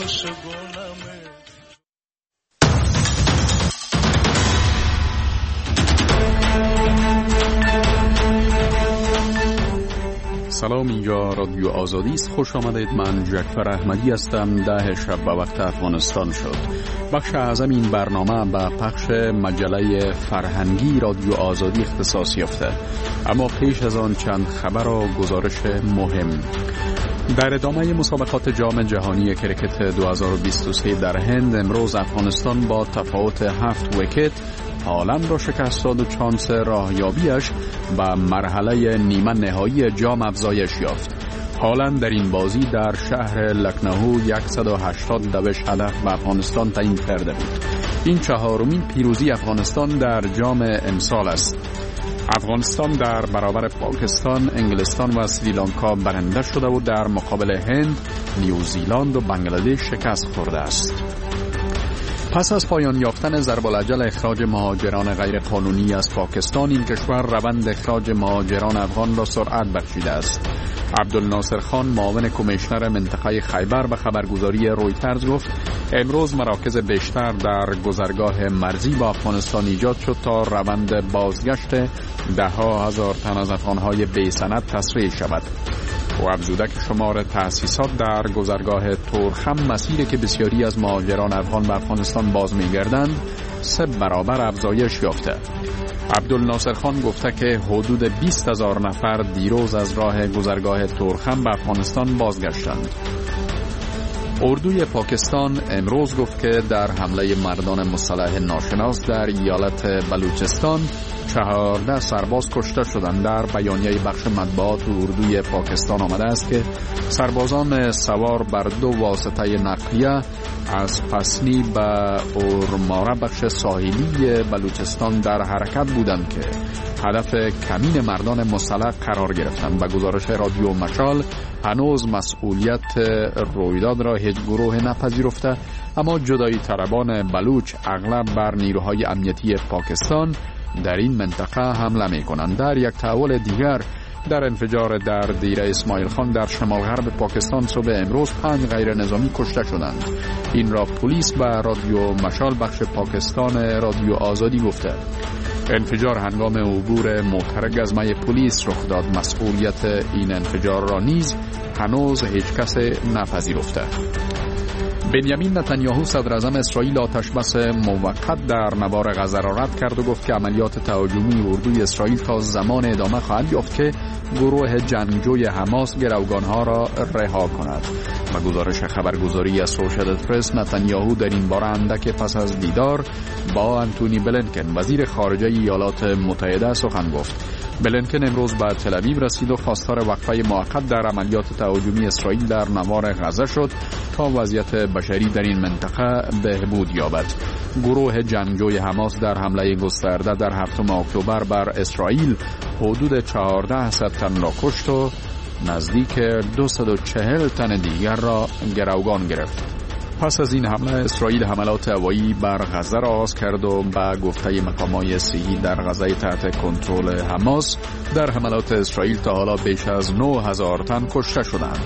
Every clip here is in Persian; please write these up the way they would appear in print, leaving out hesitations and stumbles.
سلام، اینجا رادیو آزادی است. خوش آمدید. من جعفر احمدی هستم. 10 شب به وقت افغانستان شد. بخش اعظم این برنامه به پخش مجله فرهنگی رادیو آزادی اختصاص یافته، اما پیش از آن چند خبر و گزارش مهم. در ادامه مسابقات جام جهانی کرکت 2023 در هند، امروز افغانستان با تفاوت 7 ویکت هالند را شکست داد و چانس راهیابیش به مرحله نیمه نهایی جام افزایش یافت. هالند در این بازی در شهر لکنهو 180 دوش هدف به افغانستان تعیین کرده بود. این چهارمین پیروزی افغانستان در جام امسال است. افغانستان در برابر پاکستان، انگلستان و سریلانکا برنده شده و در مقابل هند، نیوزیلند و بنگلادش شکست خورده است. پس از پایان یافتن ضرب الاجل اخراج مهاجران غیر قانونی از پاکستان، این کشور روند اخراج مهاجران افغان را سرعت بخشیده است. عبدالناصر خان، معاون کمیشنر منطقه خیبر، به خبرگزاری رویترز گفت امروز مراکز بیشتر در گذرگاه مرزی با افغانستان ایجاد شد تا روند بازگشت ده‌ها هزار تن از افغانهای بی سند تسریع شود. و افزوده که شمار تأسیسات در گذرگاه تورخم، مسیری که بسیاری از مهاجران افغان به افغانستان باز می‌گردند، 3 برابر افزایش یافته. عبدالناصر خان گفته که حدود 20,000 نفر دیروز از راه گذرگاه تورخم به افغانستان بازگشتند. اردوی پاکستان امروز گفت که در حمله مردان مسلح ناشناس در ایالت بلوچستان 14 سرباز کشته شدند. در بیانیه بخش مطبوعات اردوی پاکستان آمده است که سربازان سوار بر 2 واسطه نقلیه از پسنی به اورماره بخش ساحلی بلوچستان در حرکت بودند که هدف کمین مردان مسلح قرار گرفتند. به گزارش رادیو مشال، هنوز مسئولیت رویداد را هیچ گروه نپذیرفته، اما جدایی طلبان بلوچ اغلب بر نیروهای امنیتی پاکستان در این منطقه حمله می کنند. در یک تحول دیگر، در انفجار در دیره اسماعیل خان در شمال غرب پاکستان صبح امروز 5 غیر نظامی کشته شدند. این را پلیس به رادیو مشال بخش پاکستان رادیو آزادی گفته. انفجار هنگام عبور محترق از مای پلیس رخ داد. مسئولیت این انفجار را نیز هنوز هیچ کس نپذیرفته. بنیامین نتانیاهو صدر اعظم اسرائیل آتش بس موقت در نوار غزه را رد کرد و گفت که عملیات تهاجمی اردوی اسرائیل تا زمان ادامه خواهد یافت که گروه جنگجوی حماس گروگانها را رها کند. و گزارش خبرگزاری اسوشییتد پرس، نتانیاهو در این باره اندک پس از دیدار با آنتونی بلینکن وزیر خارجه ایالات متحده سخن گفت. بلینکن امروز به تل‌آویو رسید و خواستار وقفه موقت در عملیات تهاجمی اسرائیل در نوار غزه شد تا وضعیت بشری در این منطقه بهبود یابد. گروه جنگجوی حماس در حمله گسترده در 7 اکتبر بر اسرائیل حدود 1400 تن را کشت و نزدیک 240 تن دیگر را گروگان گرفت. پس از این حمله، اسرائیل حملات هوایی بر غزه را آغاز کرد و به گفته مقامات صحی در غزه تحت کنترل حماس، در حملات اسرائیل تا حالا بیش از 9000 تن کشته شدند.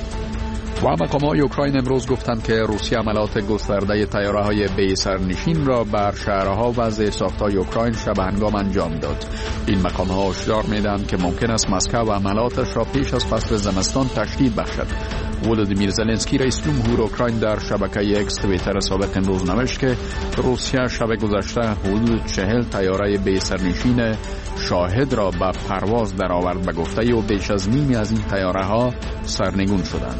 و مقامات اوکراین امروز گفتند که روسیه عملیات گسترده طیاره‌های بی سرنشین را بر شهرها و زیرساخت‌های اوکراین شب هنگام انجام داد. این مقامات هشدار می‌دهند که ممکن است مسکو عملیاتش را پیش از فصل زمستان تشدید بخشد. ولودیمیر زلنسکی رئیس جمهور اوکراین در شبکه اکس توییتر سابق امروز نوشت که روسیه شب گذشته حدود 40 طیاره بی سرنشین شاهد را به پرواز درآورد به گفته او بیش از نیمی از این طیاره‌ها سرنگون شدند.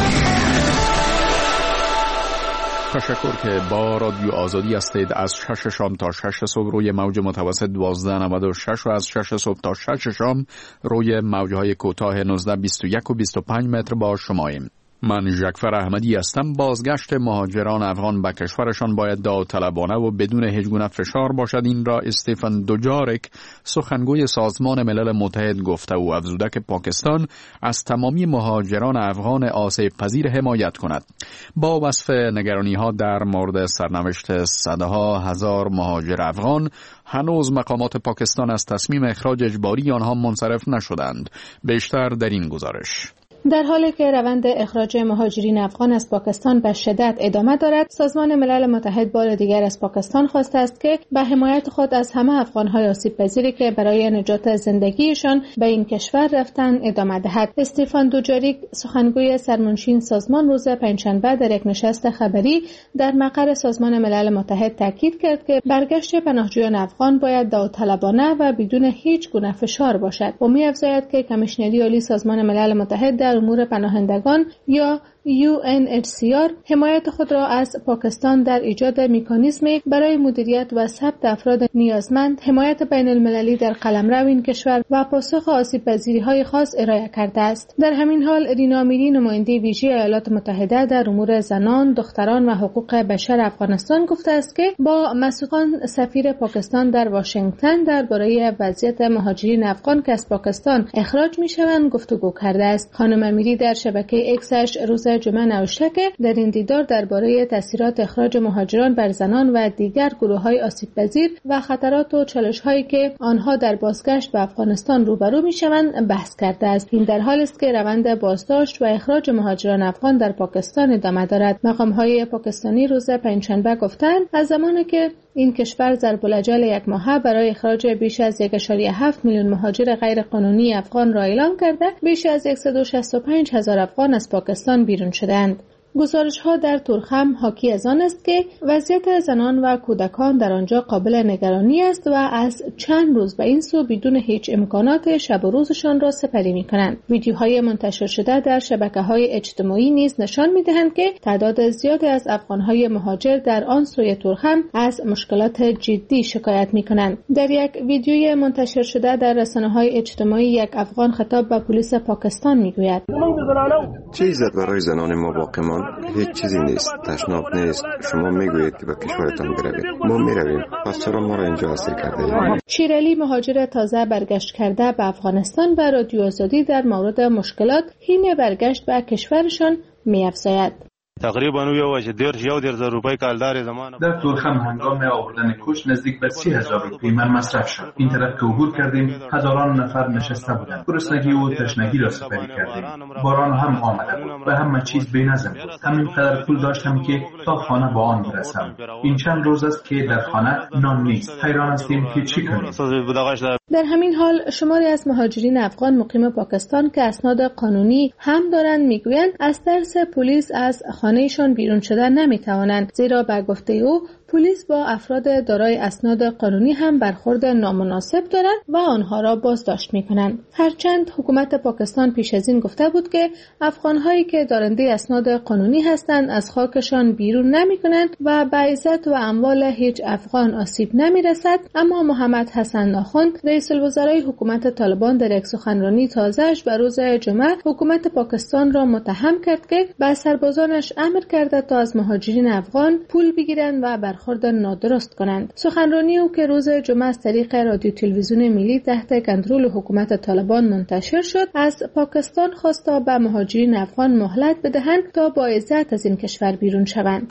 تشکر که با رادیو آزادی هستید. از 6 شام تا 6 صبح روی موج متوسط 1296 و از 6 صبح تا 6 شام روی موجهای کوتاه 19، 21 و 25 متر با شماییم. من جعفر احمدی هستم. بازگشت مهاجران افغان به کشورشان باید داوطلبانه و بدون هیچ گونه فشار باشد. این را استفان دوجارک، سخنگوی سازمان ملل متحد، گفته و افزوده که پاکستان از تمامی مهاجران افغان آسیب پذیر حمایت کند. با وصف نگرانی‌ها در مورد سرنوشت صدها هزار مهاجر افغان، هنوز مقامات پاکستان از تصمیم اخراج اجباری آنها منصرف نشدند. بیشتر در این گزارش. در حالی که روند اخراج مهاجرین افغان از پاکستان به شدت ادامه دارد، سازمان ملل متحد بار دیگر از پاکستان خواسته است که به حمایت خود از همه افغان‌های آسیب‌پذیری که برای نجات زندگیشان به این کشور رفتن ادامه دهد. استیفان دوجاریک، سخنگوی سرمنشی این سازمان، روز پنجشنبه در یک نشست خبری در مقر سازمان ملل متحد تاکید کرد که برگشت پناهجویان افغان باید داوطلبانه و بدون هیچ گونه فشار باشد. و می‌افزاید که کمیشنری عالی سازمان ملل متحد در امور پناهندگان یا UNHCR حمایت خود را از پاکستان در ایجاد مکانیزمی برای مدیریت و ثبت افراد نیازمند، حمایت بین المللی در قلمرو این کشور و پاسخ آسیب‌پذیری‌های خاص ارائه کرده است. در همین حال رینا میری، نماینده ویژه ایالات متحده در امور زنان، دختران و حقوق بشر افغانستان، گفته است که با مسعود خان، سفیر پاکستان در واشنگتن، درباره وضعیت مهاجرین افغان که از پاکستان اخراج می‌شوند گفتگو کرده است. خانم میری در شبکه اکسش روز جمعه نوشته که در این دیدار درباره تاثیرات اخراج مهاجران بر زنان و دیگر گروه‌های آسیب‌پذیر و خطرات و چالش‌هایی که آنها در بازگشت به افغانستان روبرو می‌شوند بحث کرده است. این در حالی است که روند بازداشت و اخراج مهاجران افغان در پاکستان ادامه دارد. مقام‌های پاکستانی روز پنجشنبه گفتند از زمانی که این کشور ضرب الاجل یک ماهه برای اخراج بیش از 1.7 میلیون مهاجر غیر قانونی افغان را اعلام کرده، بیش از 165,000 افغان از پاکستان بیرون شدند. گزارش‌ها در تورخم حاکی از آن است که وضعیت زنان و کودکان در آنجا قابل نگرانی است و از چند روز به این سو بدون هیچ امکانات شب و روزشان را سپری می‌کنند. ویدیوهای منتشر شده در شبکه‌های اجتماعی نیز نشان می‌دهند که تعداد زیادی از افغان‌های مهاجر در آن سوی تورخم از مشکلات جدی شکایت می‌کنند. در یک ویدیوی منتشر شده در رسانه‌های اجتماعی، یک افغان خطاب به پلیس پاکستان می‌گوید: چه عزت برای زنان ما باقیمان؟ هیچ چیزی نیست، تشناب نیست. شما میگویید که به کشورتان بروید، ما میرویم، پس چرا ما را اینجا اسیر کرده اید؟ شیرالی، مهاجر تازه برگشت کرده به افغانستان، به رادیو آزادی در مورد مشکلات حین برگشت به کشورشان می‌افزاید: تقریبا روپای کالدار زمان در تورخم هنگام آوردن کش نزدیک به 30,000 روپی من مصرف شد. این طرف که عبور کردیم هزاران نفر نشسته بودند. گرسنگی و تشنگی را سپری کردیم. باران هم آمده بود و همه چیز بی‌نظم بود. همین قدر پول داشتم که تا خانه با آن برسم. این چند روز است که در خانه نان نیست. حیران هستیم که چی کنیم. در همین حال شماری از مهاجرین افغان مقیم پاکستان که اسناد قانونی هم دارند میگویند از ترس پلیس از خانه‌شان بیرون شدن نمیتوانند، زیرا به گفته او پلیس با افراد دارای اسناد قانونی هم برخورد نامناسب دارند و آنها را بازداشت می‌کنند. هرچند حکومت پاکستان پیش از این گفته بود که افغان‌هایی که دارنده اسناد قانونی هستند از خاکشان بیرون نمی‌کنند و به عزت و اموال هیچ افغان آسیب نمی‌رسد، اما محمد حسن آخوند، رئیس الوزرای حکومت طالبان، در یک سخنرانی تازه‌اش به روز جمعه حکومت پاکستان را متهم کرد که به سربازانش امر کرده تا از مهاجرین افغان پول بگیرند و برخورد نادرست کنند. سخنرانی او که روز جمعه از طریق رادیو تلویزیون ملی تحت کنترل حکومت طالبان منتشر شد، از پاکستان خواست تا به مهاجرین افغان مهلت بدهند تا با عزت از این کشور بیرون شوند.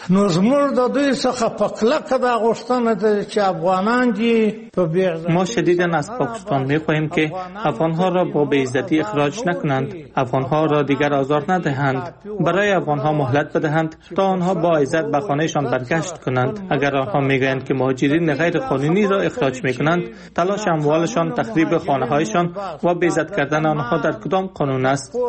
ما شدیداً از پاکستان می‌خواهیم که افغان‌ها را با بی‌عزتی اخراج نکنند، افغان‌ها را دیگر آزار ندهند، برای افغان‌ها مهلت بدهند تا آنها با عزت به خانه‌شان برگشت کنند. اگر آنها میگویند که مهاجرین غیر قانونی را اخراج می‌کنند، تلاش اموالشان، تخریب خانه‌هایشان و بی‌عزت کردن آنها در کدام قانون است؟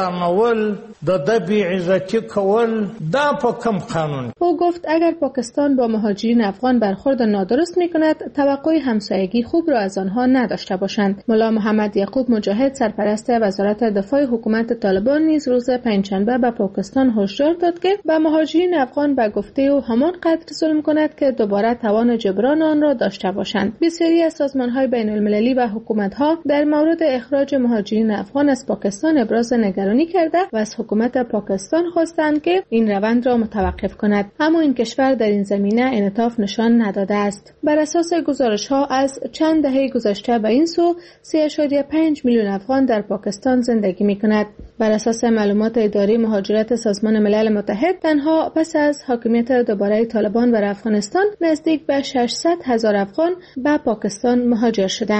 او گفت اگر پاکستان با مهاجرین افغان برخورد نادرست می‌کند، توقع همسایگی خوب را از آنها نداشته باشند. ملا محمد یعقوب مجاهد، سرپرست وزارت دفاع حکومت طالبان، نیز روز پنجشنبه به پاکستان هشدار داد که به مهاجرین افغان به گفته او همان قدر ظلم کند که دوباره توان جبران آن را داشته باشند. بسیاری از سازمان‌های بین‌المللی و حکومت‌ها در مورد اخراج مهاجرین افغان از پاکستان ابراز نگرانی کرده و از حکومت پاکستان خواستند که این روند را متوقف کند، اما این کشور در این زمینه انعطاف نشان نداده است. بر اساس گزارش‌ها از چند دهه گذشته به این سو 3.5 میلیون افغان در پاکستان زندگی می‌کند. بر اساس معلومات اداره مهاجرت سازمان ملل متحد، تنها پس از حاکمیت دوباره طالبان بر افغانستان نزدیک به 600,000 افغان به پاکستان مهاجر شدند.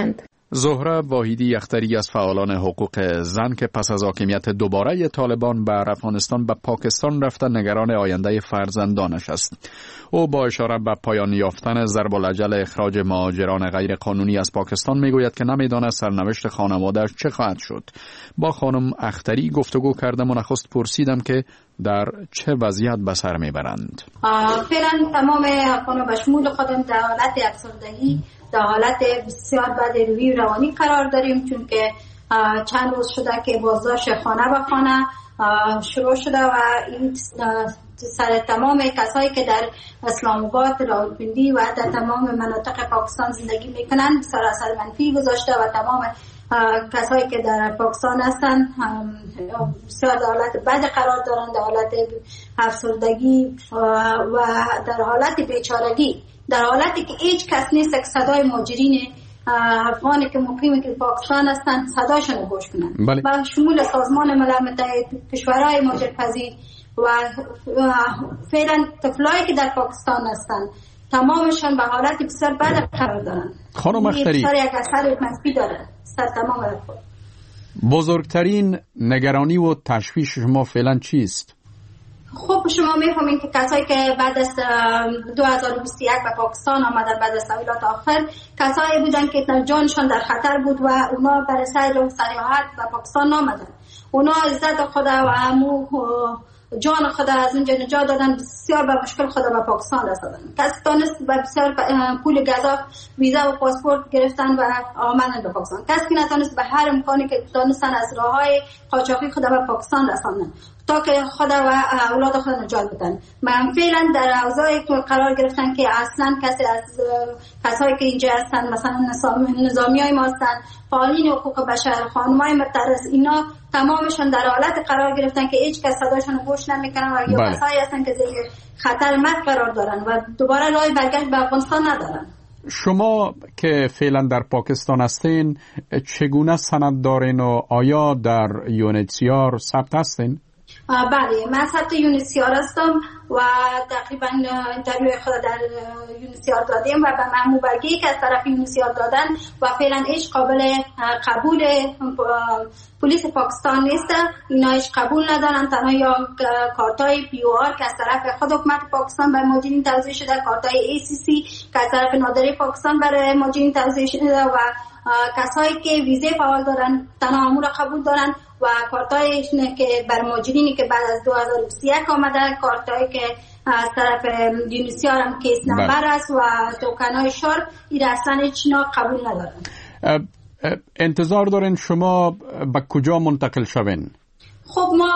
زهره واحدی اختری از فعالان حقوق زن که پس از حاکمیت دوباره طالبان بر افغانستان به پاکستان رفته نگران آینده فرزندانش است. او با اشاره به پایان یافتن ضرب الاجل اخراج مهاجران غیر قانونی از پاکستان میگوید که نمیداند سرنوشت خانواده‌اش چه خواهد شد. با خانم اختری گفتگو کردم و نخست پرسیدم که در چه وضعیت به سر میبرند. فعلا تمام افغان‌ها به شمول خودم در حالت افسردگی، در حالت بسیار بد روحی و روانی قرار داریم، چون که چند روز شده که بازداشت خانه به خانه شروع شده و این سر تمام کسایی که در اسلام آباد، راولپنڈی و در تمام مناطق پاکستان زندگی میکنند بسیار اثر منفی گذاشته و تمام کسایی که در پاکستان هستند بسیار در حالت بد قرار دارند، در حالت افسردگی و در حالت بیچارگی، در حالتی که هیچ کس نیست که صدای مهاجرین افغانی که مقیم که پاکستان هستند صداشون رو گوش کنند. بله. با شمول سازمان ملل متحد، کشورهای مهاجرپذیر و فعلا طفلایی که در پاکستان هستند تمامشان به حالت بسیار بد قرار دارند. خانم اختری، بسیار یک اثر منفی داره سر تمام افراد. بزرگترین نگرانی و تشویش شما فعلا چیست؟ خب شما میفهمین که کسایی که بعد از 2021 به پاکستان آمدن بعد از تحویلات آخر، کسایی بودن که جانشان در خطر بود و اونا برای سیر و سیاحت به پاکستان آمدن. اونا عزت خود و امو جان خود از اونجا نجات دادن، بسیار به مشکل خود به پاکستان رساندن. کسی تانست به بسیار پول گزاف ویزا و پاسپورت گرفتن و آمدن به پاکستان. کسی نتانست به هر امکانی که تانستن از راههای قاچاقی خود به پاکستان رساندن تا که خود و اولاد خود نجات بدن. من فعلا در اوضاعی قرار گرفتن که اصلا کسی از کسایی که اینجا هستن، مثلا نظامیای ما هستن، فعالین حقوق بشر، خانمای معترض، اینا تمامشون در حالت قرار گرفتن که هیچ کس صداشون گوش نمیکنن و یا کسایی هستن که زیر خطر مرگ قرار دارن و دوباره راه برگشت به افغانستان ندارن. شما که فعلا در پاکستان هستین چگونه سند دارین و آیا در یونیسیار ثبت هستین؟ بله، من ثبت یونیسیار هستم و تقریبا اینترویو خود در یونیسیار دادیم و به من مبرگی که از طرف یونیسیار دادن و فعلا هیچ قابل قبول پلیس پاکستان نیست. اینا هیچ قبول ندارن، تنها یا کارتای پی او آر که از طرف خود حکومت پاکستان برای مهاجرین توزیع شده، کارتای ای سی سی که از طرف نادره پاکستان برای مهاجرین توزیع شده و کسایی که ویزه فعال دارن تنها امور قبول دارن و کارتایی که بر مهاجرینی که بعد از 2021 آمده، کارتایی که از طرف یونیسیار هم کیس نمبر است و توکنای شار، این اصلا هیچ قبول ندارن. انتظار دارین شما به کجا منتقل شوین؟ خب ما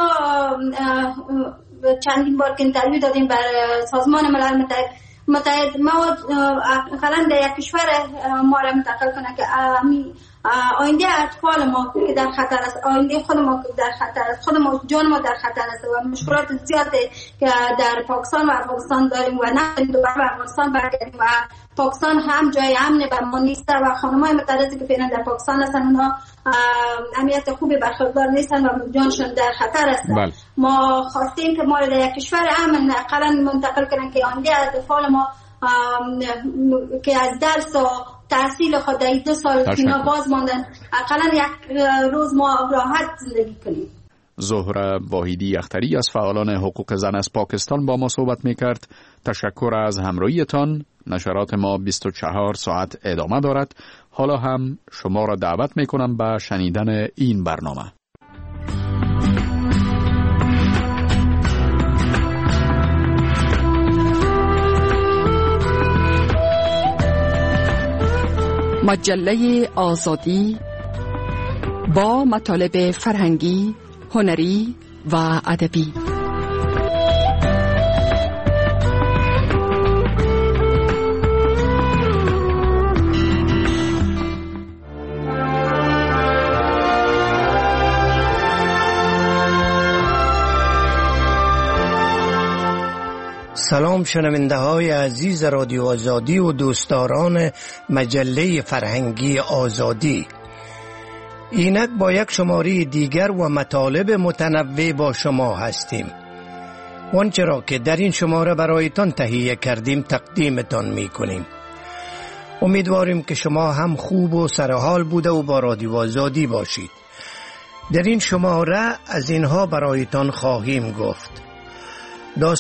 چندین بار که اینترویو دادیم بر سازمان ملل متحد ما اقلا در یک کشور ما را منتقل کنه که آینده اطفال ما که در خطر است، آینده خود ما در خطر است، خود ما جان ما در خطر است و مشکلات زیاده که در پاکستان و افغانستان داریم و نه دوباره به افغانستان برگردیم و پاکستان هم جای امن بر ما نیست و خانم‌های معترضی که فعلا در پاکستان هستن اونا امنیت خوبی برخوردار نیستن و جانشون در خطر است. ما خواستیم که ما را در یک کشور امن اقلا منتقل کنن که آینده اطفال ما که از درس و تحصیل خود در 2 سال اینا باز ماندن اقلا یک روز ما راحت زندگی کنیم. زهره واحدی اختری از فعالان حقوق زن از پاکستان با ما صحبت میکرد. تشکر از همراهیتان. نشرات ما 24 ساعت ادامه دارد. حالا هم شما را دعوت میکنم به شنیدن این برنامه. مجله آزادی با مطالب فرهنگی، هنری و ادبی. سلام شنونده های عزیز رادیو آزادی و دوستداران مجله فرهنگی آزادی. اینک با یک شماره دیگر و مطالب متنوع با شما هستیم. آنچه را که در این شماره برایتان تهیه کردیم تقدیمتان می کنیم. امیدواریم که شما هم خوب و سرحال بوده و با رادیو آزادی باشید. در این شماره از اینها برایتان خواهیم گفت.